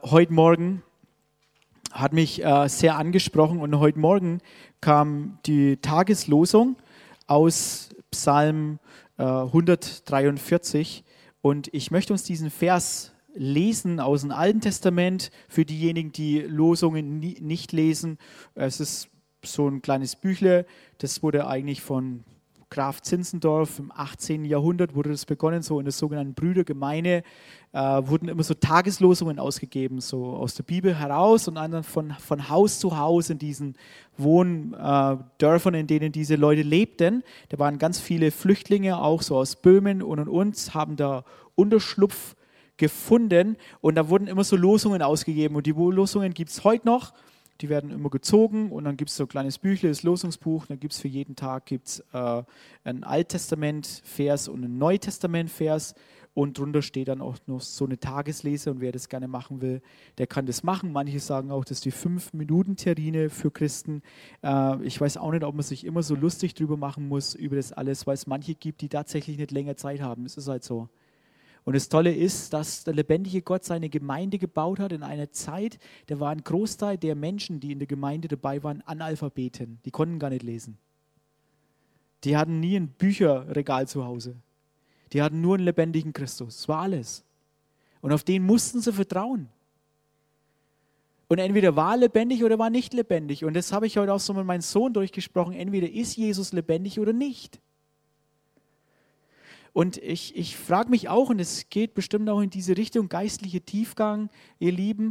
heute Morgen hat mich sehr angesprochen und heute Morgen kam die Tageslosung aus Psalm 143 und ich möchte uns diesen Vers lesen aus dem Alten Testament für diejenigen, die Losungen nicht lesen. Es ist so ein kleines Büchle, das wurde eigentlich von Graf Zinzendorf im 18. Jahrhundert wurde das begonnen, so in der sogenannten Brüdergemeine wurden immer so Tageslosungen ausgegeben, so aus der Bibel heraus und dann von Haus zu Haus in diesen Wohndörfern, in denen diese Leute lebten. Da waren ganz viele Flüchtlinge, auch so aus Böhmen und uns, haben da Unterschlupf gefunden und da wurden immer so Losungen ausgegeben und die Losungen gibt es heute noch. Die werden immer gezogen und dann gibt es so ein kleines Büchle, das Losungsbuch. Dann gibt es für jeden Tag gibt's, einen Alttestament-Vers und einen Neutestament-Vers. Und drunter steht dann auch noch so eine Tageslese. Und wer das gerne machen will, der kann das machen. Manche sagen auch, das ist die 5-Minuten-Terrine für Christen. Ich weiß auch nicht, ob man sich immer so lustig drüber machen muss, über das alles, weil es manche gibt, die tatsächlich nicht länger Zeit haben. Das ist halt so. Und das Tolle ist, dass der lebendige Gott seine Gemeinde gebaut hat in einer Zeit, da war ein Großteil der Menschen, die in der Gemeinde dabei waren, Analphabeten. Die konnten gar nicht lesen. Die hatten nie ein Bücherregal zu Hause. Die hatten nur einen lebendigen Christus. Das war alles. Und auf den mussten sie vertrauen. Und entweder war er lebendig oder war nicht lebendig. Und das habe ich heute auch so mit meinem Sohn durchgesprochen. Entweder ist Jesus lebendig oder nicht. Und ich frage mich auch, und es geht bestimmt auch in diese Richtung, geistliche Tiefgang, ihr Lieben,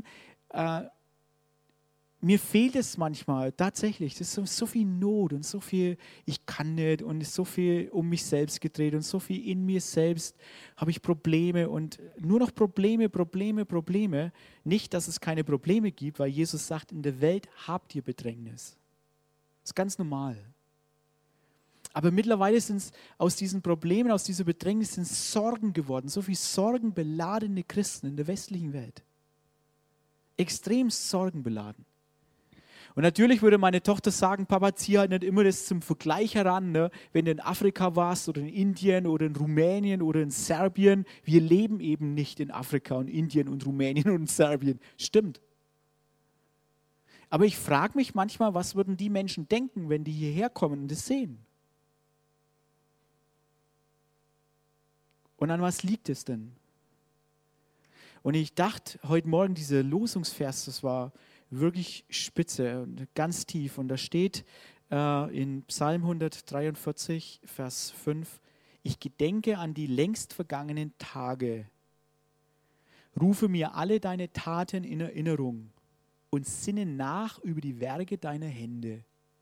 mir fehlt es manchmal tatsächlich, das ist so viel Not und so viel, ich kann nicht und so viel um mich selbst gedreht und so viel in mir selbst habe ich Probleme und nur noch Probleme. Nicht, dass es keine Probleme gibt, weil Jesus sagt, in der Welt habt ihr Bedrängnis. Das ist ganz normal. Aber mittlerweile sind es aus diesen Problemen, aus dieser Bedrängnis sind Sorgen geworden. So viel sorgenbeladene Christen in der westlichen Welt. Extrem sorgenbeladen. Und natürlich würde meine Tochter sagen, Papa, zieh halt nicht immer das zum Vergleich heran, ne? Wenn du in Afrika warst oder in Indien oder in Rumänien oder in Serbien. Wir leben eben nicht in Afrika und Indien und Rumänien und Serbien. Stimmt. Aber ich frage mich manchmal, was würden die Menschen denken, wenn die hierher kommen und das sehen? Und an was liegt es denn? Und ich dachte heute Morgen, dieser Losungsvers, das war wirklich spitze und ganz tief. Und da steht in Psalm 143, Vers 5, ich gedenke an die längst vergangenen Tage, rufe mir alle deine Taten in Erinnerung und sinne nach über die Werke deiner Hände.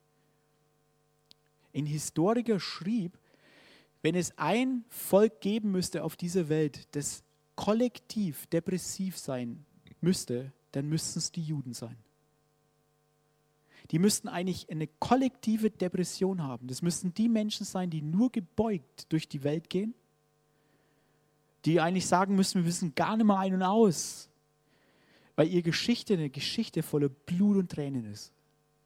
Ein Historiker schrieb, wenn es ein Volk geben müsste auf dieser Welt, das kollektiv depressiv sein müsste, dann müssten es die Juden sein. Die müssten eigentlich eine kollektive Depression haben. Das müssten die Menschen sein, die nur gebeugt durch die Welt gehen, die eigentlich sagen müssen, wir wissen gar nicht mehr ein und aus, weil ihre Geschichte eine Geschichte voller Blut und Tränen ist.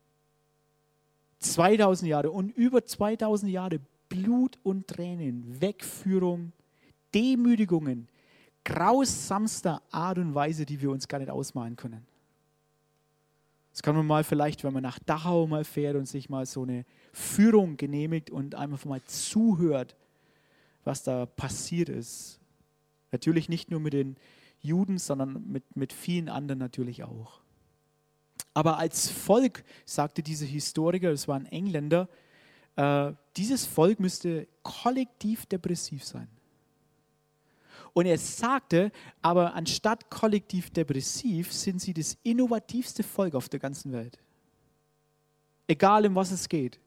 2000 Jahre und über 2000 Jahre Blut und Tränen, Wegführung, Demütigungen, grausamster Art und Weise, die wir uns gar nicht ausmalen können. Das kann man mal vielleicht, wenn man nach Dachau mal fährt und sich mal so eine Führung genehmigt und einfach mal zuhört, was da passiert ist. Natürlich nicht nur mit den Juden, sondern mit vielen anderen natürlich auch. Aber als Volk, sagte dieser Historiker, das war ein Engländer, dieses Volk müsste kollektiv depressiv sein. Und er sagte, aber anstatt kollektiv depressiv sind sie das innovativste Volk auf der ganzen Welt. Egal, um was es geht.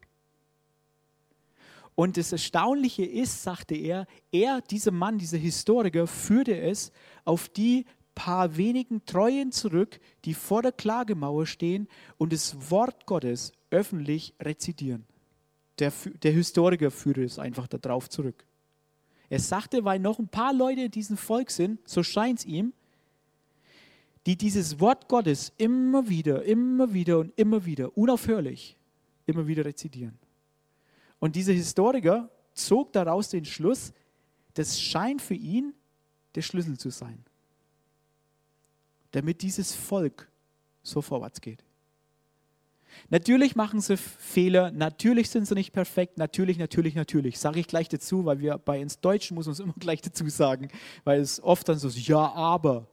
Und das Erstaunliche ist, sagte er, dieser Mann, dieser Historiker, führte es auf die paar wenigen Treuen zurück, die vor der Klagemauer stehen und das Wort Gottes öffentlich rezitieren. Der Historiker führte es einfach darauf zurück. Er sagte, weil noch ein paar Leute in diesem Volk sind, so scheint es ihm, die dieses Wort Gottes immer wieder und immer wieder, unaufhörlich, immer wieder rezitieren. Und dieser Historiker zog daraus den Schluss, das scheint für ihn der Schlüssel zu sein. damit dieses Volk so vorwärts geht. Natürlich machen sie Fehler, natürlich sind sie nicht perfekt, natürlich, sage ich gleich dazu, weil wir bei uns Deutschen muss man es immer gleich dazu sagen, weil es oft dann so ist, ja, aber.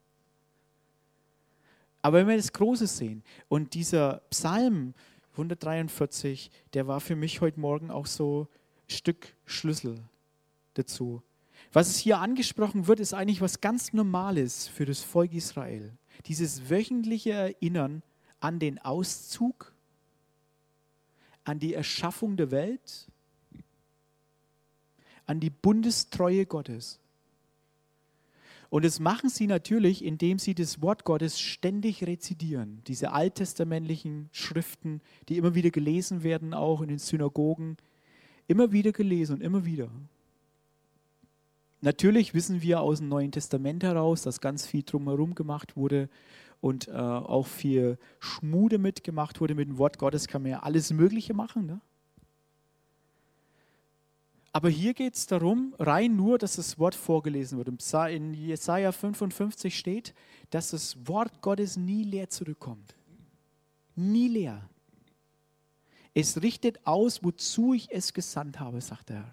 Aber wenn wir das Große sehen und dieser Psalm 143, der war für mich heute Morgen auch so ein Stück Schlüssel dazu. Was es hier angesprochen wird, ist eigentlich was ganz Normales für das Volk Israel. Dieses wöchentliche Erinnern an den Auszug, an die Erschaffung der Welt, an die Bundestreue Gottes. Und das machen sie natürlich, indem sie das Wort Gottes ständig rezitieren. Diese alttestamentlichen Schriften, die immer wieder gelesen werden, auch in den Synagogen. Immer wieder gelesen und immer wieder. Natürlich wissen wir aus dem Neuen Testament heraus, dass ganz viel drumherum gemacht wurde und auch viel Schmude mitgemacht wurde. Mit dem Wort Gottes kann man ja alles Mögliche machen. Ne? Aber hier geht es darum, rein nur, dass das Wort vorgelesen wird. In Jesaja 55 steht, dass das Wort Gottes nie leer zurückkommt. Nie leer. Es richtet aus, wozu ich es gesandt habe, sagt der Herr.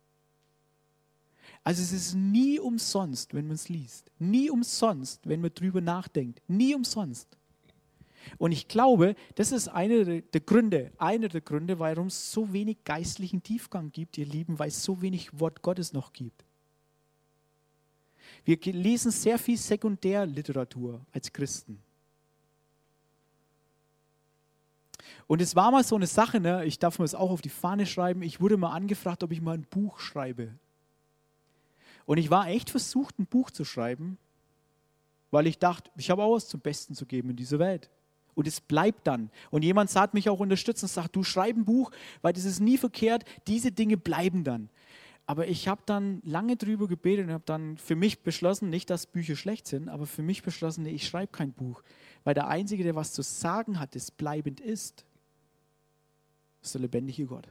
Also es ist nie umsonst, wenn man es liest. Nie umsonst, wenn man drüber nachdenkt. Nie umsonst. Und ich glaube, das ist einer der Gründe, warum es so wenig geistlichen Tiefgang gibt, ihr Lieben, weil es so wenig Wort Gottes noch gibt. Wir lesen sehr viel Sekundärliteratur als Christen. Und es war mal so eine Sache, ne? Ich darf mir das auch auf die Fahne schreiben, ich wurde mal angefragt, ob ich mal ein Buch schreibe. Und ich war echt versucht, ein Buch zu schreiben, weil ich dachte, ich habe auch was zum Besten zu geben in dieser Welt. Und es bleibt dann. Und jemand hat mich auch unterstützt und sagt, du schreib ein Buch, weil das ist nie verkehrt, diese Dinge bleiben dann. Aber ich habe dann lange drüber gebetet und habe dann für mich beschlossen, nicht, dass Bücher schlecht sind, aber für mich beschlossen, nee, ich schreibe kein Buch. Weil der Einzige, der was zu sagen hat, das bleibend ist der lebendige Gott.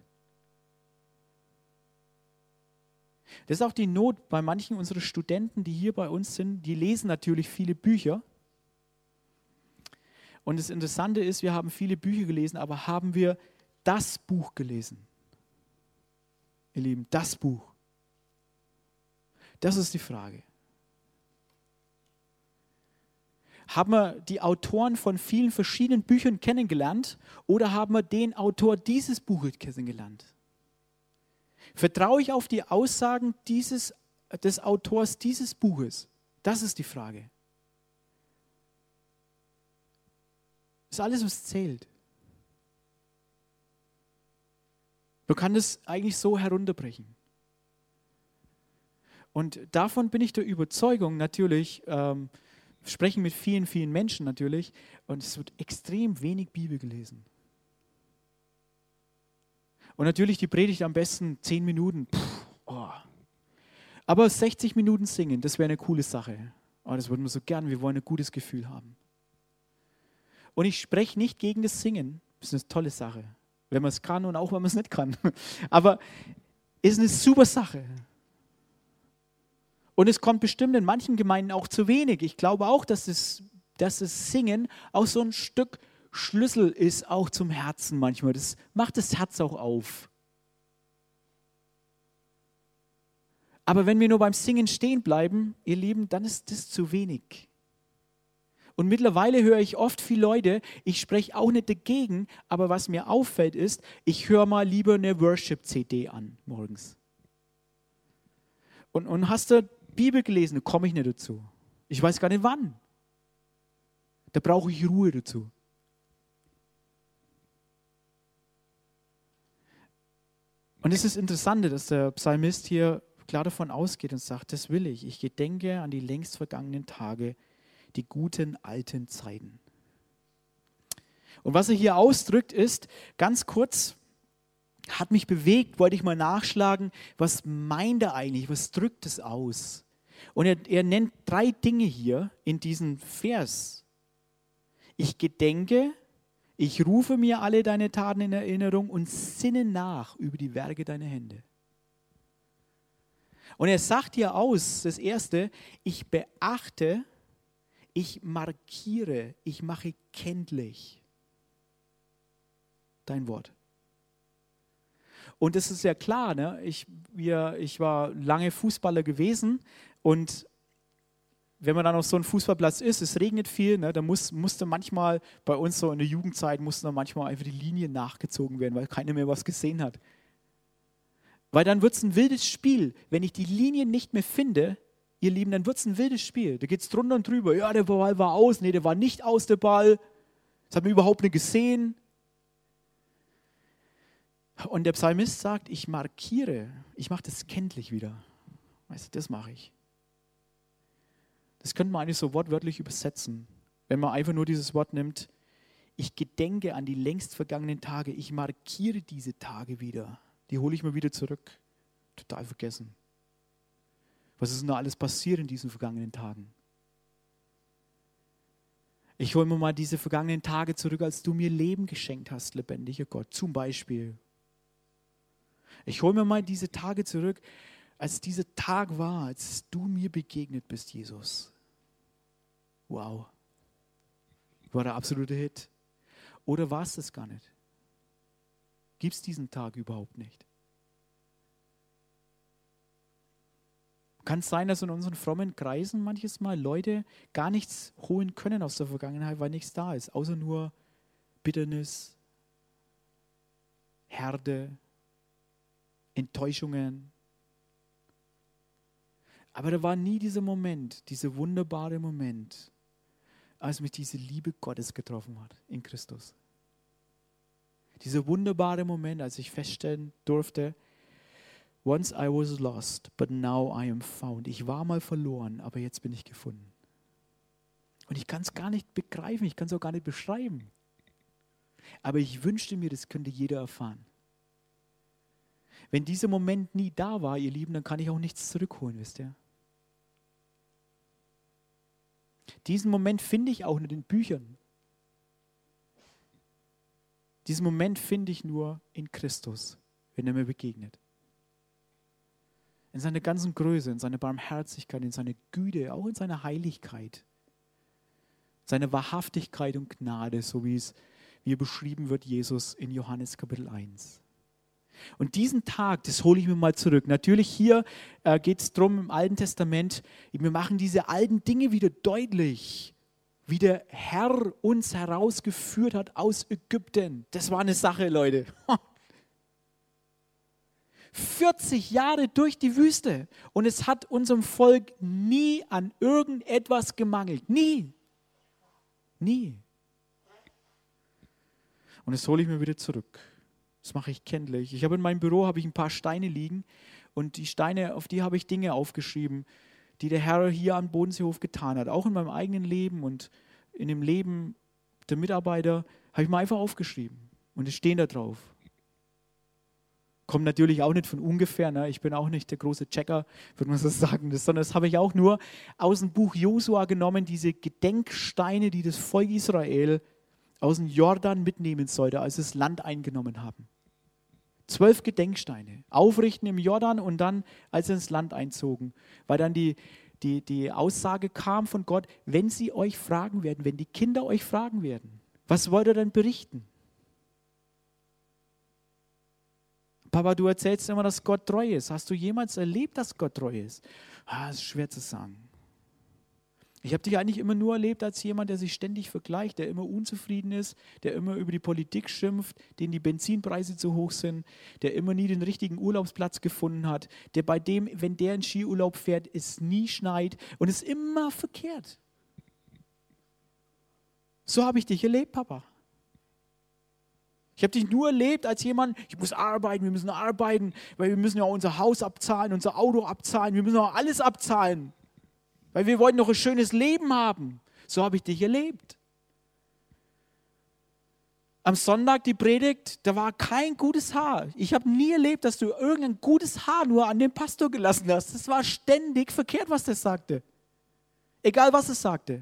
Das ist auch die Not bei manchen unserer Studenten, die hier bei uns sind, die lesen natürlich viele Bücher. Und das Interessante ist, wir haben viele Bücher gelesen, aber haben wir das Buch gelesen? Ihr Lieben, das Buch. Das ist die Frage. Haben wir die Autoren von vielen verschiedenen Büchern kennengelernt oder haben wir den Autor dieses Buches kennengelernt? Vertraue ich auf die Aussagen des Autors dieses Buches? Das ist die Frage. Das ist alles, was zählt. Man kann das eigentlich so herunterbrechen. Und davon bin ich der Überzeugung, natürlich, sprechen mit vielen, vielen Menschen natürlich, und es wird extrem wenig Bibel gelesen. Und natürlich die Predigt am besten 10 Minuten. Aber 60 Minuten singen, das wäre eine coole Sache. Oh, das würden wir so gern, wir wollen ein gutes Gefühl haben. Und ich spreche nicht gegen das Singen, das ist eine tolle Sache, wenn man es kann und auch wenn man es nicht kann. Aber es ist eine super Sache. Und es kommt bestimmt in manchen Gemeinden auch zu wenig. Ich glaube auch, dass das Singen auch so ein Stück Schlüssel ist, auch zum Herzen manchmal. Das macht das Herz auch auf. Aber wenn wir nur beim Singen stehen bleiben, ihr Lieben, dann ist das zu wenig. Und mittlerweile höre ich oft viele Leute, ich spreche auch nicht dagegen, aber was mir auffällt ist, ich höre mal lieber eine Worship-CD an morgens. Und hast du Bibel gelesen? Da komme ich nicht dazu. Ich weiß gar nicht wann. Da brauche ich Ruhe dazu. Und es ist interessant, dass der Psalmist hier klar davon ausgeht und sagt, das will ich. Ich gedenke an die längst vergangenen Tage, die guten alten Zeiten. Und was er hier ausdrückt ist, ganz kurz, hat mich bewegt, wollte ich mal nachschlagen, was meint er eigentlich, was drückt es aus? Und er nennt 3 Dinge hier in diesem Vers. Ich gedenke, ich rufe mir alle deine Taten in Erinnerung und sinne nach über die Werke deiner Hände. Und er sagt hier aus, das Erste, ich beachte Ich markiere, ich mache kenntlich dein Wort. Und es ist ja klar, ne? Ich war lange Fußballer gewesen und wenn man dann auf so einem Fußballplatz ist, es regnet viel, ne, dann musste manchmal, bei uns so in der Jugendzeit, mussten dann manchmal einfach die Linien nachgezogen werden, weil keiner mehr was gesehen hat. Weil dann wird es ein wildes Spiel. Wenn ich die Linien nicht mehr finde, ihr Lieben, dann wird es ein wildes Spiel. Da geht es drunter und drüber. Ja, der Ball war aus. Nee, der war nicht aus, der Ball. Das hat man überhaupt nicht gesehen. Und der Psalmist sagt, ich markiere, ich mache das kenntlich wieder. Weißt du, das mache ich. Das könnte man eigentlich so wortwörtlich übersetzen, wenn man einfach nur dieses Wort nimmt. Ich gedenke an die längst vergangenen Tage. Ich markiere diese Tage wieder. Die hole ich mir wieder zurück. Total vergessen. Was ist denn da alles passiert in diesen vergangenen Tagen? Ich hole mir mal diese vergangenen Tage zurück, als du mir Leben geschenkt hast, lebendiger Gott. Zum Beispiel. Ich hole mir mal diese Tage zurück, als dieser Tag war, als du mir begegnet bist, Jesus. Wow. War der absolute Hit. Oder war es das gar nicht? Gibt es diesen Tag überhaupt nicht? Kann es sein, dass in unseren frommen Kreisen manches Mal Leute gar nichts holen können aus der Vergangenheit, weil nichts da ist, außer nur Bitternis, Härte, Enttäuschungen. Aber da war nie dieser Moment, dieser wunderbare Moment, als mich diese Liebe Gottes getroffen hat in Christus. Dieser wunderbare Moment, als ich feststellen durfte, once I was lost, but now I am found. Ich war mal verloren, aber jetzt bin ich gefunden. Und ich kann es gar nicht begreifen, ich kann es auch gar nicht beschreiben. Aber ich wünschte mir, das könnte jeder erfahren. Wenn dieser Moment nie da war, ihr Lieben, dann kann ich auch nichts zurückholen, wisst ihr? Diesen Moment finde ich auch nicht in Büchern. Diesen Moment finde ich nur in Christus, wenn er mir begegnet. In seiner ganzen Größe, in seiner Barmherzigkeit, in seiner Güte, auch in seiner Heiligkeit, seine Wahrhaftigkeit und Gnade, so wie er beschrieben wird, Jesus in Johannes Kapitel 1. Und diesen Tag, das hole ich mir mal zurück. Natürlich hier geht es darum im Alten Testament, wir machen diese alten Dinge wieder deutlich, wie der Herr uns herausgeführt hat aus Ägypten. Das war eine Sache, Leute. 40 Jahre durch die Wüste und es hat unserem Volk nie an irgendetwas gemangelt. Nie. Nie. Und das hole ich mir wieder zurück. Das mache ich kenntlich. Ich habe in meinem Büro ein paar Steine liegen und die Steine, auf die habe ich Dinge aufgeschrieben, die der Herr hier am Bodenseehof getan hat. Auch in meinem eigenen Leben und in dem Leben der Mitarbeiter habe ich mal einfach aufgeschrieben. Und es stehen da drauf. Kommt natürlich auch nicht von ungefähr. Ne? Ich bin auch nicht der große Checker, würde man so sagen. Sondern das habe ich auch nur aus dem Buch Josua genommen, diese Gedenksteine, die das Volk Israel aus dem Jordan mitnehmen sollte, als sie das Land eingenommen haben. 12 Gedenksteine. Aufrichten im Jordan und dann, als sie ins Land einzogen. Weil dann die Aussage kam von Gott, wenn sie euch fragen werden, wenn die Kinder euch fragen werden, was wollt ihr denn berichten? Papa, du erzählst immer, dass Gott treu ist. Hast du jemals erlebt, dass Gott treu ist? Das ist schwer zu sagen. Ich habe dich eigentlich immer nur erlebt als jemand, der sich ständig vergleicht, der immer unzufrieden ist, der immer über die Politik schimpft, dem die Benzinpreise zu hoch sind, der immer nie den richtigen Urlaubsplatz gefunden hat, der bei dem, wenn der in Skiurlaub fährt, es nie schneit und es ist immer verkehrt. So habe ich dich erlebt, Papa. Ich habe dich nur erlebt als jemand, ich muss arbeiten, wir müssen arbeiten, weil wir müssen ja auch unser Haus abzahlen, unser Auto abzahlen, wir müssen auch alles abzahlen. Weil wir wollten noch ein schönes Leben haben. So habe ich dich erlebt. Am Sonntag die Predigt, da war kein gutes Haar. Ich habe nie erlebt, dass du irgendein gutes Haar nur an den Pastor gelassen hast. Das war ständig verkehrt, was der sagte. Egal, was es sagte.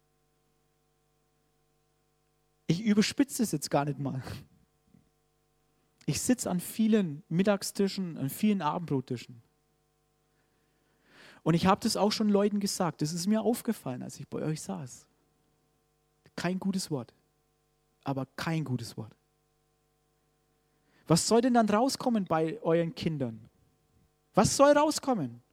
Ich überspitze es jetzt gar nicht mal. Ich sitze an vielen Mittagstischen, an vielen Abendbrottischen. Und ich habe das auch schon Leuten gesagt. Das ist mir aufgefallen, als ich bei euch saß. Kein gutes Wort. Aber kein gutes Wort. Was soll denn dann rauskommen bei euren Kindern? Was soll rauskommen?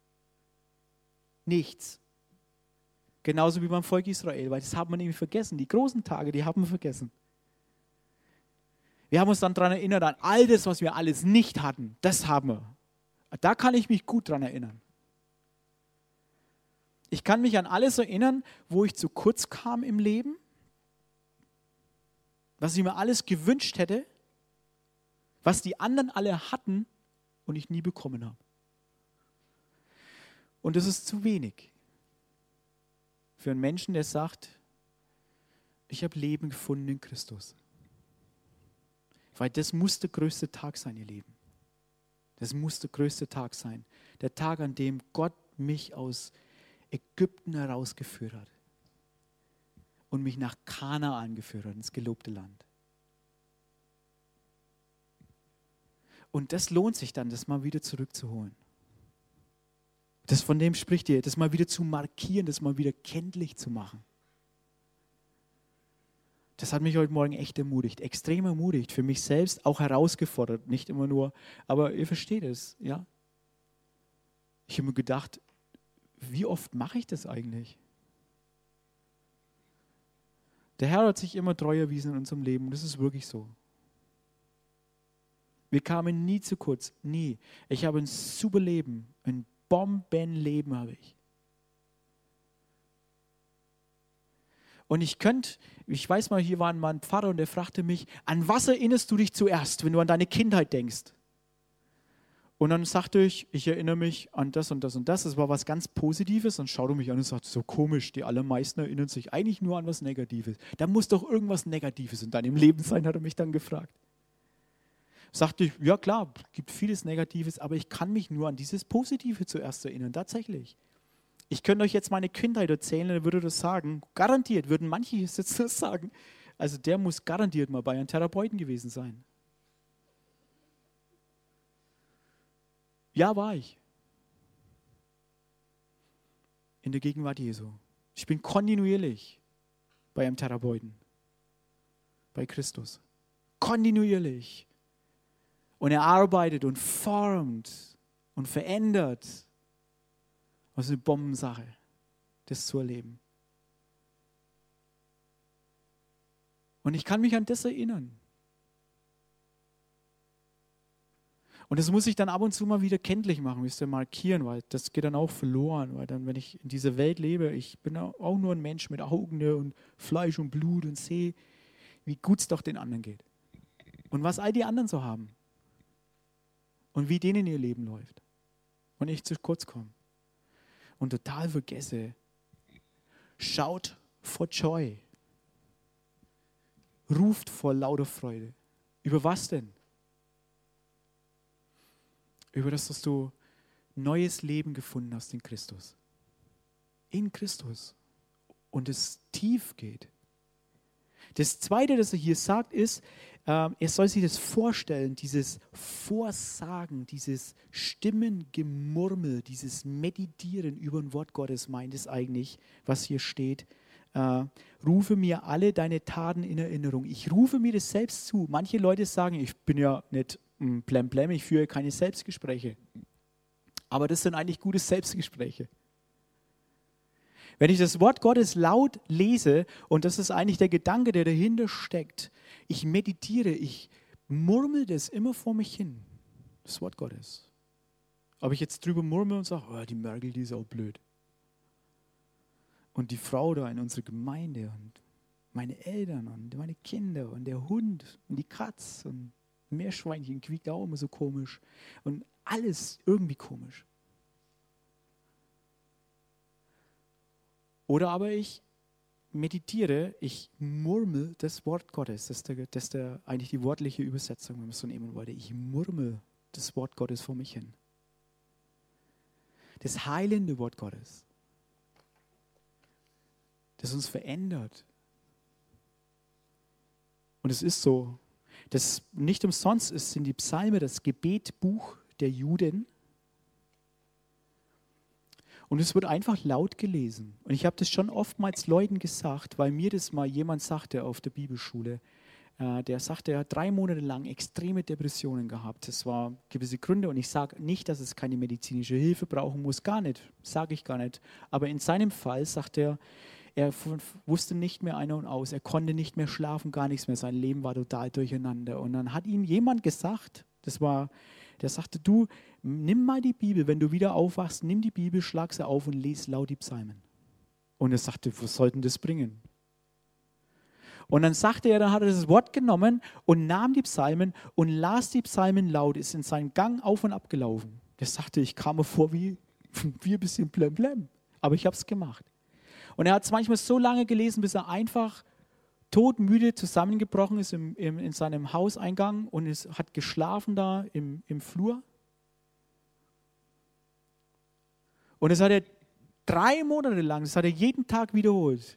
Nichts. Genauso wie beim Volk Israel, weil das haben wir nämlich vergessen. Die großen Tage, die haben wir vergessen. Wir haben uns dann daran erinnert, an all das, was wir alles nicht hatten. Das haben wir. Da kann ich mich gut dran erinnern. Ich kann mich an alles erinnern, wo ich zu kurz kam im Leben, was ich mir alles gewünscht hätte, was die anderen alle hatten und ich nie bekommen habe. Und das ist zu wenig für einen Menschen, der sagt, ich habe Leben gefunden in Christus. Weil das muss der größte Tag sein, ihr Lieben. Das muss der größte Tag sein. Der Tag, an dem Gott mich aus Ägypten herausgeführt hat und mich nach Kanaan geführt hat, ins gelobte Land. Und das lohnt sich dann, das mal wieder zurückzuholen. Das, von dem spricht ihr, das mal wieder zu markieren, das mal wieder kenntlich zu machen. Das hat mich heute Morgen echt ermutigt, extrem ermutigt, für mich selbst auch herausgefordert, nicht immer nur, aber ihr versteht es, ja. Ich habe mir gedacht, wie oft mache ich das eigentlich? Der Herr hat sich immer treu erwiesen in unserem Leben und das ist wirklich so. Wir kamen nie zu kurz, nie. Ich habe ein super Leben, ein Bombenleben habe ich. Und ich weiß mal, hier war mal ein Pfarrer und der fragte mich, an was erinnerst du dich zuerst, wenn du an deine Kindheit denkst? Und dann sagte ich erinnere mich an das und das und das. Das war was ganz Positives. Dann schaute er mich an und sagte, so komisch, die allermeisten erinnern sich eigentlich nur an was Negatives. Da muss doch irgendwas Negatives in deinem Leben sein, hat er mich dann gefragt. Sagte ich, ja klar, es gibt vieles Negatives, aber ich kann mich nur an dieses Positive zuerst erinnern, tatsächlich. Ich könnte euch jetzt meine Kindheit erzählen, dann würde das sagen, garantiert würden manche jetzt das sagen, also der muss garantiert mal bei einem Therapeuten gewesen sein. Ja, war ich. In der Gegenwart Jesu. Ich bin kontinuierlich bei einem Therapeuten, bei Christus. Kontinuierlich. Und er arbeitet und formt und verändert. Das ist eine Bombensache, das zu erleben. Und ich kann mich an das erinnern. Und das muss ich dann ab und zu mal wieder kenntlich machen, müsst ihr markieren, weil das geht dann auch verloren. Weil dann, wenn ich in dieser Welt lebe, ich bin auch nur ein Mensch mit Augen und Fleisch und Blut und sehe, wie gut es doch den anderen geht. Und was all die anderen so haben. Und wie denen ihr Leben läuft. Und ich zu kurz komme. Und total vergesse. Schaut vor Joy. Ruft vor lauter Freude. Über was denn? Über das, dass du neues Leben gefunden hast in Christus. In Christus. Und es tief geht. Das Zweite, das er hier sagt, ist, er soll sich das vorstellen, dieses Vorsagen, dieses Stimmengemurmel, dieses Meditieren über ein Wort Gottes meint es eigentlich, was hier steht. Rufe mir alle deine Taten in Erinnerung. Ich rufe mir das selbst zu. Manche Leute sagen, ich bin ja nicht blemblem, ich führe keine Selbstgespräche. Aber das sind eigentlich gute Selbstgespräche. Wenn ich das Wort Gottes laut lese, und das ist eigentlich der Gedanke, der dahinter steckt, ich meditiere, ich murmel das immer vor mich hin, das Wort Gottes. Ob ich jetzt drüber murmel und sage, oh, die Merkel, die ist auch blöd. Und die Frau da in unserer Gemeinde und meine Eltern und meine Kinder und der Hund und die Katze und Meerschweinchen quiekt auch immer so komisch und alles irgendwie komisch. Oder aber ich meditiere, ich murmel das Wort Gottes. Das ist eigentlich die wortliche Übersetzung, wenn man es so nehmen wollte. Ich murmel das Wort Gottes vor mich hin. Das heilende Wort Gottes, das uns verändert. Und es ist so, dass nicht umsonst sind die Psalme das Gebetbuch der Juden. Und es wird einfach laut gelesen. Und ich habe das schon oftmals Leuten gesagt, weil mir das mal jemand sagte auf der Bibelschule. Der sagte, er hat 3 Monate lang extreme Depressionen gehabt. Das war gewisse Gründe und ich sage nicht, dass es keine medizinische Hilfe brauchen muss, gar nicht, sage ich gar nicht. Aber in seinem Fall sagt er wusste nicht mehr ein und aus, er konnte nicht mehr schlafen, gar nichts mehr, sein Leben war total durcheinander. Und dann hat ihm jemand gesagt, der sagte, du, nimm mal die Bibel, wenn du wieder aufwachst, nimm die Bibel, schlag sie auf und lies laut die Psalmen. Und er sagte, was soll denn das bringen? Und dann sagte er, dann hat er das Wort genommen und nahm die Psalmen und las die Psalmen laut, ist in seinen Gang auf und ab gelaufen. Der sagte, ich kam mir vor wie ein bisschen blem. Aber ich habe es gemacht. Und er hat es manchmal so lange gelesen, bis er einfach todmüde zusammengebrochen ist in seinem Hauseingang und hat geschlafen da im Flur. Und das hat er 3 Monate lang, das hat er jeden Tag wiederholt.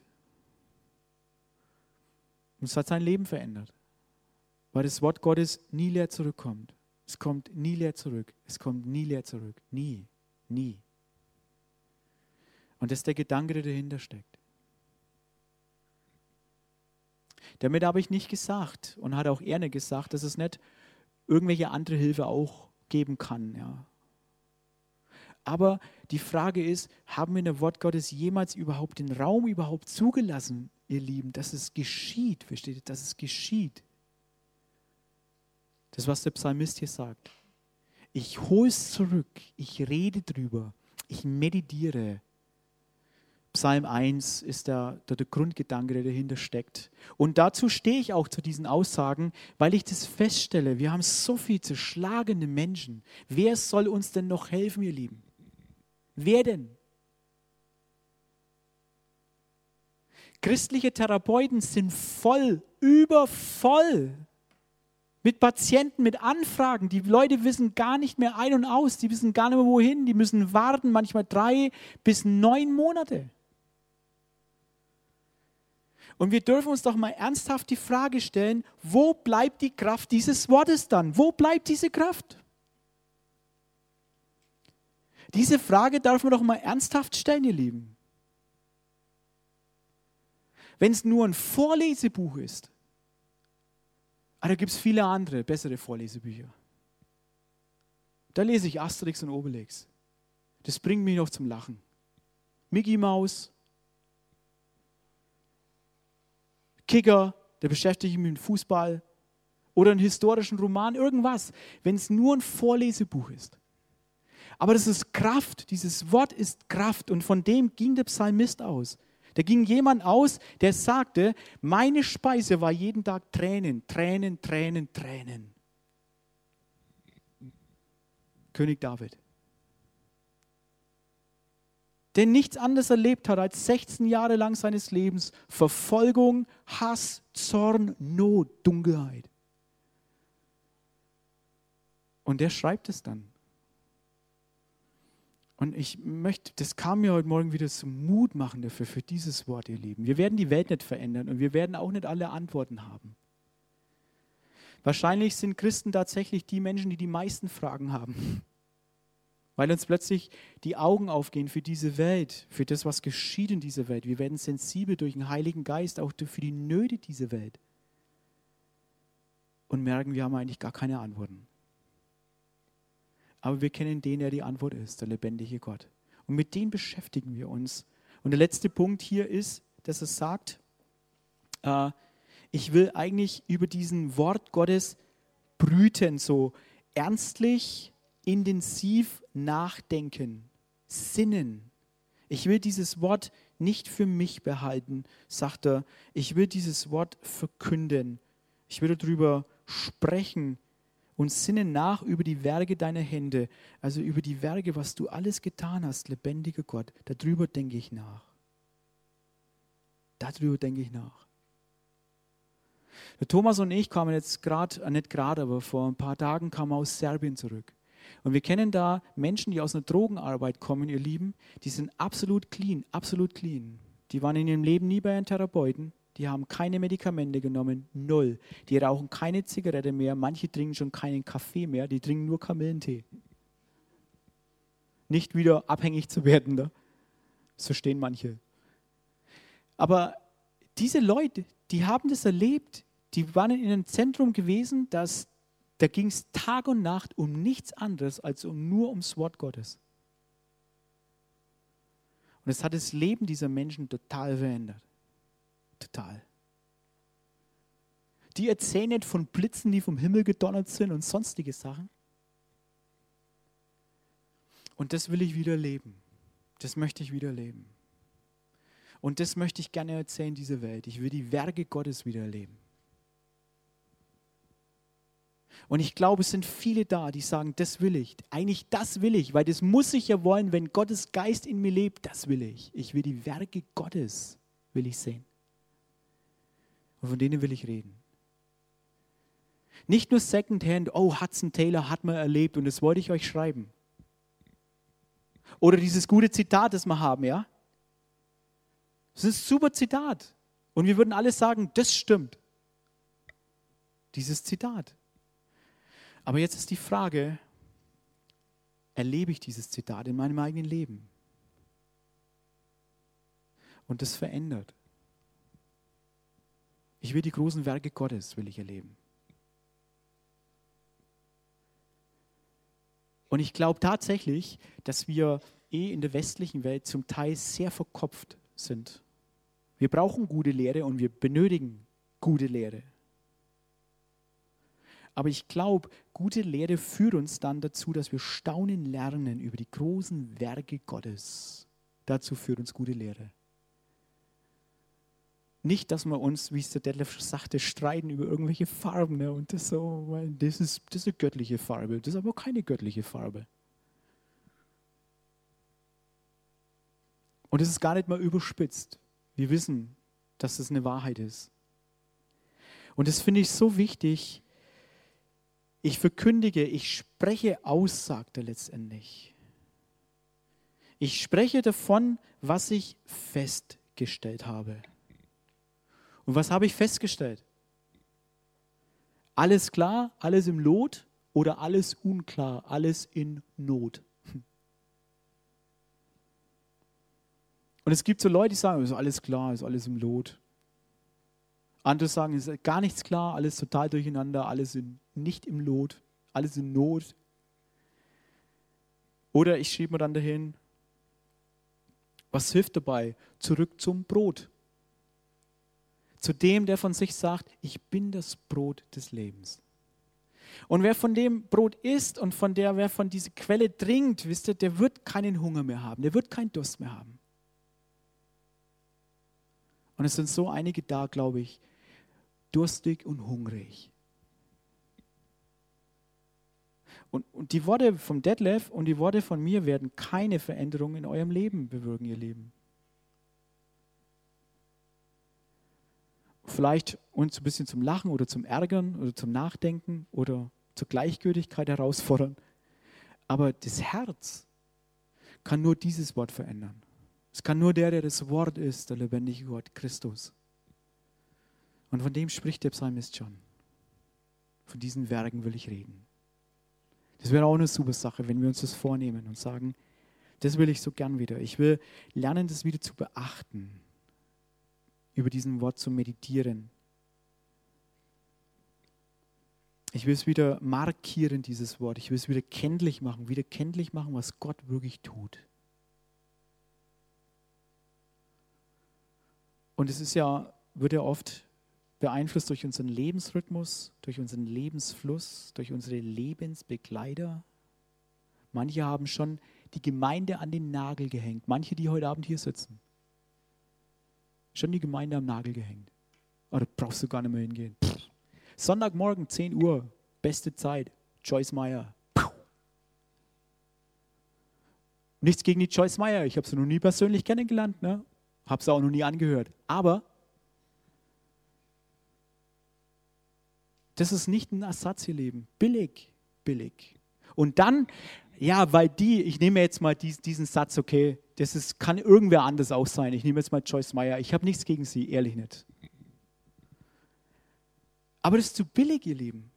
Und es hat sein Leben verändert, weil das Wort Gottes nie leer zurückkommt. Es kommt nie leer zurück. Es kommt nie leer zurück. Nie. Und das ist der Gedanke, der dahinter steckt. Damit habe ich nicht gesagt und hat auch er nicht gesagt, dass es nicht irgendwelche andere Hilfe auch geben kann. Ja. Aber die Frage ist, haben wir in der Wort Gottes jemals überhaupt den Raum überhaupt zugelassen, ihr Lieben, dass es geschieht, versteht ihr, dass es geschieht. Das, was der Psalmist hier sagt. Ich hole es zurück, ich rede drüber, ich meditiere. Psalm 1 ist der Grundgedanke, der dahinter steckt. Und dazu stehe ich auch zu diesen Aussagen, weil ich das feststelle, wir haben so viel zerschlagene Menschen. Wer soll uns denn noch helfen, ihr Lieben? Wer denn? Christliche Therapeuten sind übervoll mit Patienten, mit Anfragen. Die Leute wissen gar nicht mehr ein und aus, die wissen gar nicht mehr wohin, die müssen warten, manchmal 3 bis 9 Monate. Und wir dürfen uns doch mal ernsthaft die Frage stellen, wo bleibt die Kraft dieses Wortes dann? Wo bleibt diese Kraft? Diese Frage darf man doch mal ernsthaft stellen, ihr Lieben. Wenn es nur ein Vorlesebuch ist, da gibt es viele andere, bessere Vorlesebücher. Da lese ich Asterix und Obelix. Das bringt mich noch zum Lachen. Mickey Maus, Kicker, der beschäftigt mich mit Fußball oder einen historischen Roman, irgendwas, wenn es nur ein Vorlesebuch ist. Aber das ist Kraft, dieses Wort ist Kraft und von dem ging der Psalmist aus. Da ging jemand aus, der sagte, meine Speise war jeden Tag Tränen, Tränen, Tränen, Tränen. König David. Der nichts anderes erlebt hat als 16 Jahre lang seines Lebens Verfolgung, Hass, Zorn, Not, Dunkelheit. Und der schreibt es dann. Und das kam mir heute Morgen wieder zum Mut machen dafür, für dieses Wort, ihr Lieben. Wir werden die Welt nicht verändern und wir werden auch nicht alle Antworten haben. Wahrscheinlich sind Christen tatsächlich die Menschen, die die meisten Fragen haben. Weil uns plötzlich die Augen aufgehen für diese Welt, für das, was geschieht in dieser Welt. Wir werden sensibel durch den Heiligen Geist, auch für die Nöte dieser Welt. Und merken, wir haben eigentlich gar keine Antworten. Aber wir kennen den, der die Antwort ist, der lebendige Gott. Und mit dem beschäftigen wir uns. Und der letzte Punkt hier ist, dass es sagt, ich will eigentlich über diesen Wort Gottes brüten, so ernstlich, intensiv nachdenken, sinnen. Ich will dieses Wort nicht für mich behalten, sagt er. Ich will dieses Wort verkünden. Ich will darüber sprechen und sinne nach über die Werke deiner Hände, also über die Werke, was du alles getan hast, lebendiger Gott. Darüber denke ich nach. Darüber denke ich nach. Der Thomas und ich kamen jetzt aber vor ein paar Tagen kamen wir aus Serbien zurück. Und wir kennen da Menschen, die aus einer Drogenarbeit kommen, ihr Lieben, die sind absolut clean, absolut clean. Die waren in ihrem Leben nie bei einem Therapeuten. Die haben keine Medikamente genommen, 0. Die rauchen keine Zigarette mehr, manche trinken schon keinen Kaffee mehr, die trinken nur Kamillentee. Nicht wieder abhängig zu werden. Da. Das verstehen manche. Aber diese Leute, die haben das erlebt, die waren in einem Zentrum gewesen, da ging es Tag und Nacht um nichts anderes als nur ums Wort Gottes. Und es hat das Leben dieser Menschen total verändert. Total. Die erzählen nicht von Blitzen, die vom Himmel gedonnert sind und sonstige Sachen. Und das will ich wieder erleben. Das möchte ich wieder erleben. Und das möchte ich gerne erzählen, diese Welt. Ich will die Werke Gottes wieder erleben. Und ich glaube, es sind viele da, die sagen, das will ich. Eigentlich das will ich, weil das muss ich ja wollen, wenn Gottes Geist in mir lebt, das will ich. Ich will die Werke Gottes, will ich sehen. Und von denen will ich reden. Nicht nur Secondhand, oh, Hudson Taylor hat man erlebt und das wollte ich euch schreiben. Oder dieses gute Zitat, das wir haben, ja? Das ist ein super Zitat. Und wir würden alle sagen, das stimmt. Dieses Zitat. Aber jetzt ist die Frage, erlebe ich dieses Zitat in meinem eigenen Leben? Und das verändert. Ich will die großen Werke Gottes, will ich erleben. Und ich glaube tatsächlich, dass wir in der westlichen Welt zum Teil sehr verkopft sind. Wir brauchen gute Lehre und wir benötigen gute Lehre. Aber ich glaube, gute Lehre führt uns dann dazu, dass wir staunen lernen über die großen Werke Gottes. Dazu führt uns gute Lehre. Nicht, dass wir uns, wie es der Detlef sagte, streiten über irgendwelche Farben. Ne? Und das so, weil das ist eine göttliche Farbe, das ist aber keine göttliche Farbe. Und es ist gar nicht mal überspitzt. Wir wissen, dass das eine Wahrheit ist. Und das finde ich so wichtig. Ich verkündige, ich spreche aus, sagt er letztendlich. Ich spreche davon, was ich festgestellt habe. Und was habe ich festgestellt? Alles klar, alles im Lot oder alles unklar, alles in Not? Und es gibt so Leute, die sagen, ist alles klar, ist alles im Lot. Andere sagen, ist gar nichts klar, alles total durcheinander, alles nicht im Lot, alles in Not. Oder ich schrieb mir dann dahin, was hilft dabei? Zurück zum Brot. Zu dem, der von sich sagt, ich bin das Brot des Lebens. Und wer von dem Brot isst und wer von dieser Quelle trinkt, wisst ihr, der wird keinen Hunger mehr haben, der wird keinen Durst mehr haben. Und es sind so einige da, glaube ich, durstig und hungrig. Und die Worte vom Detlef und die Worte von mir werden keine Veränderung in eurem Leben bewirken, ihr Lieben. Vielleicht uns ein bisschen zum Lachen oder zum Ärgern oder zum Nachdenken oder zur Gleichgültigkeit herausfordern. Aber das Herz kann nur dieses Wort verändern. Es kann nur der das Wort ist, der lebendige Gott, Christus. Und von dem spricht der Psalmist schon. Von diesen Werken will ich reden. Das wäre auch eine super Sache, wenn wir uns das vornehmen und sagen, das will ich so gern wieder. Ich will lernen, das wieder zu beachten, über diesen Wort zu meditieren. Ich will es wieder markieren, dieses Wort. Ich will es wieder kenntlich machen, was Gott wirklich tut. Und es wird ja oft beeinflusst durch unseren Lebensrhythmus, durch unseren Lebensfluss, durch unsere Lebensbegleiter. Manche haben schon die Gemeinde an den Nagel gehängt. Manche, die heute Abend hier sitzen. Schon die Gemeinde am Nagel gehängt. Oh, da brauchst du gar nicht mehr hingehen. Sonntagmorgen, 10 Uhr, beste Zeit, Joyce Meyer. Nichts gegen die Joyce Meyer, ich habe sie noch nie persönlich kennengelernt, ne? Habe sie auch noch nie angehört. Aber das ist nicht ein Ersatz, ihr Lieben. Billig. Und dann, ja, weil ich nehme jetzt mal diesen Satz, okay, kann irgendwer anders auch sein. Ich nehme jetzt mal Joyce Meyer. Ich habe nichts gegen sie, ehrlich nicht. Aber das ist zu billig, ihr Lieben.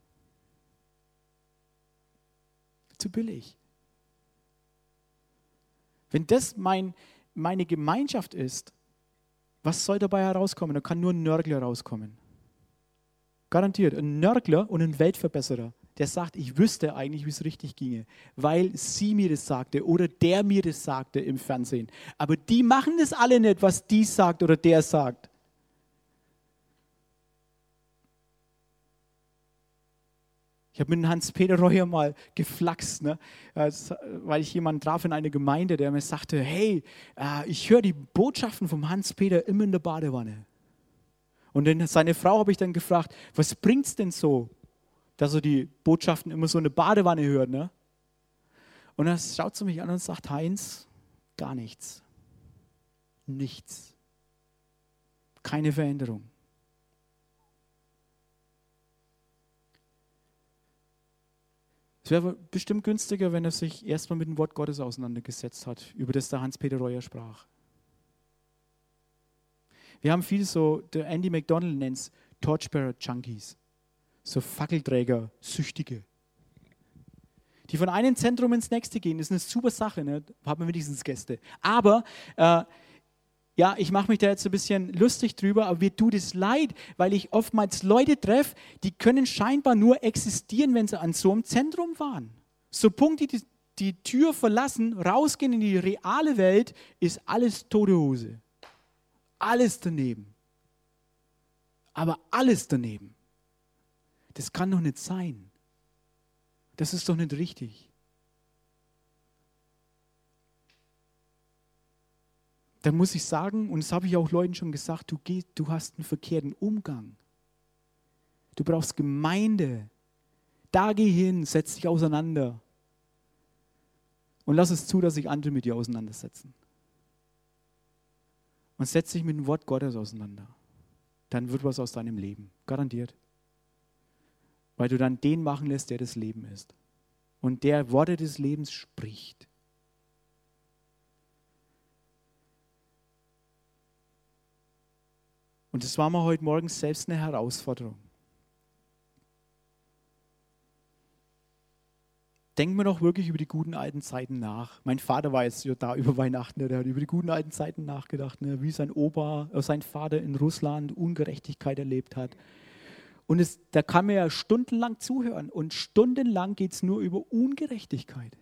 Zu billig. Wenn das mein meine Gemeinschaft ist, was soll dabei herauskommen? Da kann nur ein Nörgler rauskommen. Garantiert. Ein Nörgler und ein Weltverbesserer, der sagt, ich wüsste eigentlich, wie es richtig ginge, weil sie mir das sagte oder der mir das sagte im Fernsehen. Aber die machen das alle nicht, was die sagt oder der sagt. Ich habe mit Hans-Peter Reuer mal geflaxt, ne? Weil ich jemanden traf in einer Gemeinde, der mir sagte, hey, ich höre die Botschaften vom Hans-Peter immer in der Badewanne. Und dann seine Frau habe ich dann gefragt, was bringt es denn so, dass er die Botschaften immer so in der Badewanne hört? Ne? Und dann schaut sie mich an und sagt, Heinz, gar nichts. Nichts. Keine Veränderung. Es wäre bestimmt günstiger, wenn er sich erstmal mit dem Wort Gottes auseinandergesetzt hat, über das der Hans-Peter Reuer sprach. Wir haben viel so, der Andy McDonald nennt es Torchbearer-Junkies, so Fackelträger, Süchtige, die von einem Zentrum ins nächste gehen. Das ist eine super Sache, ne? Haben wir wenigstens Gäste. Aber, ja, ich mache mich da jetzt ein bisschen lustig drüber, aber mir tut es leid, weil ich oftmals Leute treffe, die können scheinbar nur existieren, wenn sie an so einem Zentrum waren. So Punkt, die Tür verlassen, rausgehen in die reale Welt, ist alles tote Hose. Alles daneben. Aber alles daneben. Das kann doch nicht sein. Das ist doch nicht richtig. Dann muss ich sagen, und das habe ich auch Leuten schon gesagt, du hast einen verkehrten Umgang. Du brauchst Gemeinde. Da geh hin, setz dich auseinander. Und lass es zu, dass sich andere mit dir auseinandersetzen. Und setz dich mit dem Wort Gottes auseinander. Dann wird was aus deinem Leben. Garantiert. Weil du dann den machen lässt, der das Leben ist. Und der Worte des Lebens spricht. Und das war mir heute Morgen selbst eine Herausforderung. Denken wir doch wirklich über die guten alten Zeiten nach. Mein Vater war jetzt da über Weihnachten, der hat über die guten alten Zeiten nachgedacht, wie sein sein Vater in Russland Ungerechtigkeit erlebt hat. Und da kann man ja stundenlang zuhören und stundenlang geht es nur über Ungerechtigkeit.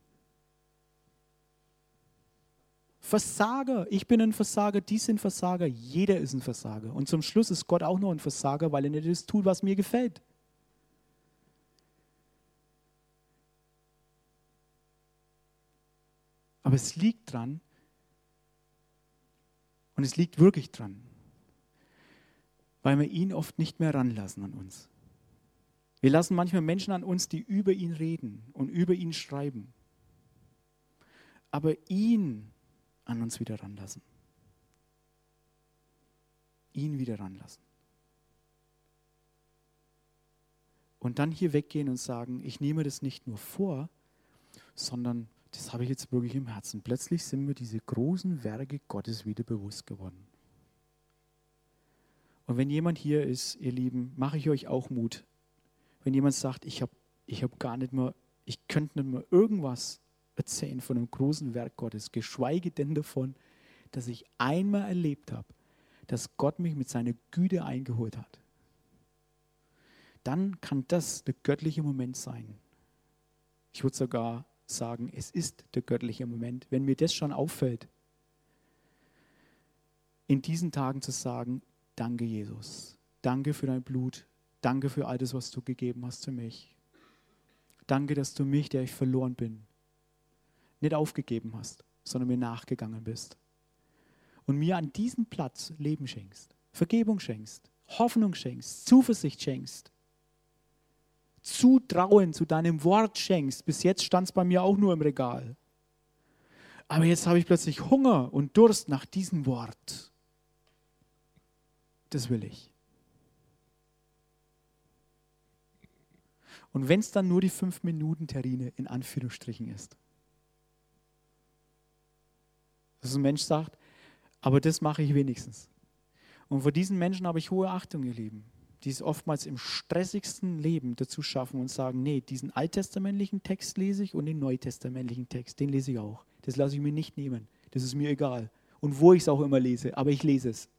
Versager, ich bin ein Versager, die sind Versager, jeder ist ein Versager. Und zum Schluss ist Gott auch noch ein Versager, weil er nicht das tut, was mir gefällt. Aber es liegt dran, und es liegt wirklich dran, weil wir ihn oft nicht mehr ranlassen an uns. Wir lassen manchmal Menschen an uns, die über ihn reden und über ihn schreiben, aber ihn an uns wieder ranlassen. Ihn wieder ranlassen. Und dann hier weggehen und sagen, ich nehme das nicht nur vor, sondern das habe ich jetzt wirklich im Herzen. Plötzlich sind mir diese großen Werke Gottes wieder bewusst geworden. Und wenn jemand hier ist, ihr Lieben, mache ich euch auch Mut. Wenn jemand sagt, ich könnte nicht mehr irgendwas erzählen von einem großen Werk Gottes, geschweige denn davon, dass ich einmal erlebt habe, dass Gott mich mit seiner Güte eingeholt hat. Dann kann das der göttliche Moment sein. Ich würde sogar sagen, es ist der göttliche Moment, wenn mir das schon auffällt, in diesen Tagen zu sagen, danke Jesus, danke für dein Blut, danke für all das, was du gegeben hast für mich. Danke, dass du mich, der ich verloren bin, nicht aufgegeben hast, sondern mir nachgegangen bist. Und mir an diesem Platz Leben schenkst, Vergebung schenkst, Hoffnung schenkst, Zuversicht schenkst, Zutrauen zu deinem Wort schenkst. Bis jetzt stand es bei mir auch nur im Regal. Aber jetzt habe ich plötzlich Hunger und Durst nach diesem Wort. Das will ich. Und wenn es dann nur die 5-Minuten-Terrine in Anführungsstrichen ist. Dass ein Mensch sagt, aber das mache ich wenigstens. Und vor diesen Menschen habe ich hohe Achtung, ihr Lieben, die es oftmals im stressigsten Leben dazu schaffen und sagen, nee, diesen alttestamentlichen Text lese ich und den neutestamentlichen Text, den lese ich auch. Das lasse ich mir nicht nehmen. Das ist mir egal. Und wo ich es auch immer lese, aber ich lese es.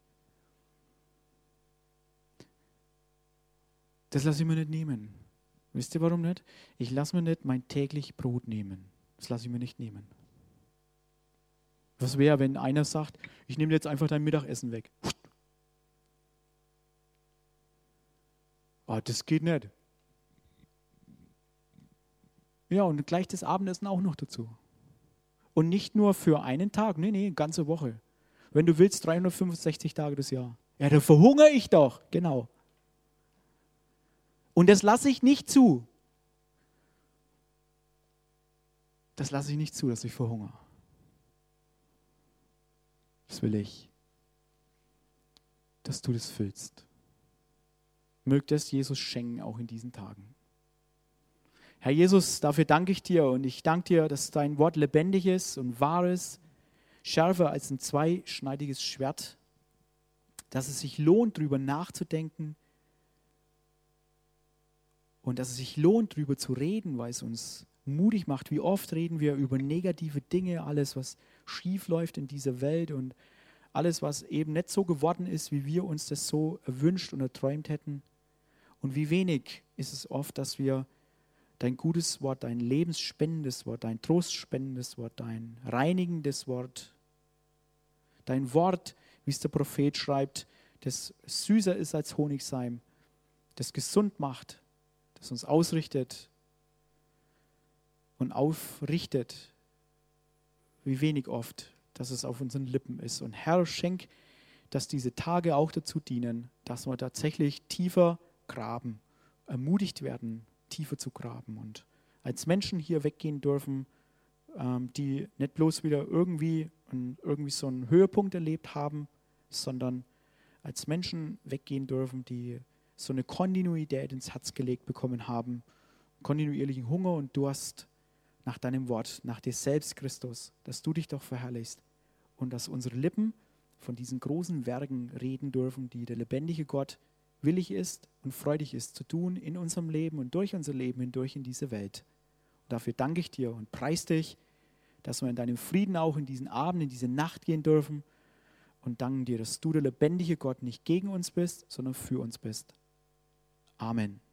Das lasse ich mir nicht nehmen. Wisst ihr warum nicht? Ich lasse mir nicht mein täglich Brot nehmen. Das lasse ich mir nicht nehmen. Was wäre, wenn einer sagt, ich nehme jetzt einfach dein Mittagessen weg? Oh, das geht nicht. Ja, und gleich das Abendessen auch noch dazu. Und nicht nur für einen Tag, nee, ganze Woche. Wenn du willst, 365 Tage das Jahr. Ja, da verhungere ich doch. Genau. Und das lasse ich nicht zu. Das lasse ich nicht zu, dass ich verhungere. Das will ich, dass du das füllst. Möge es Jesus schenken, auch in diesen Tagen. Herr Jesus, dafür danke ich dir und ich danke dir, dass dein Wort lebendig ist und wahr ist, schärfer als ein zweischneidiges Schwert, dass es sich lohnt, darüber nachzudenken und dass es sich lohnt, darüber zu reden, weil es uns mutig macht. Wie oft reden wir über negative Dinge, alles, was schief läuft in dieser Welt und alles, was eben nicht so geworden ist, wie wir uns das so erwünscht und erträumt hätten. Und wie wenig ist es oft, dass wir dein gutes Wort, dein lebensspendendes Wort, dein trostspendendes Wort, dein reinigendes Wort, dein Wort, wie es der Prophet schreibt, das süßer ist als Honigseim, das gesund macht, das uns ausrichtet und aufrichtet, wie wenig oft, dass es auf unseren Lippen ist. Und Herr, schenk, dass diese Tage auch dazu dienen, dass wir tatsächlich tiefer graben, ermutigt werden, tiefer zu graben und als Menschen hier weggehen dürfen, die nicht bloß wieder irgendwie so einen Höhepunkt erlebt haben, sondern als Menschen weggehen dürfen, die so eine Kontinuität ins Herz gelegt bekommen haben, kontinuierlichen Hunger und Durst nach deinem Wort, nach dir selbst, Christus, dass du dich doch verherrlichst und dass unsere Lippen von diesen großen Werken reden dürfen, die der lebendige Gott willig ist und freudig ist zu tun in unserem Leben und durch unser Leben hindurch in diese Welt. Und dafür danke ich dir und preise dich, dass wir in deinem Frieden auch in diesen Abend, in diese Nacht gehen dürfen und danken dir, dass du der lebendige Gott nicht gegen uns bist, sondern für uns bist. Amen.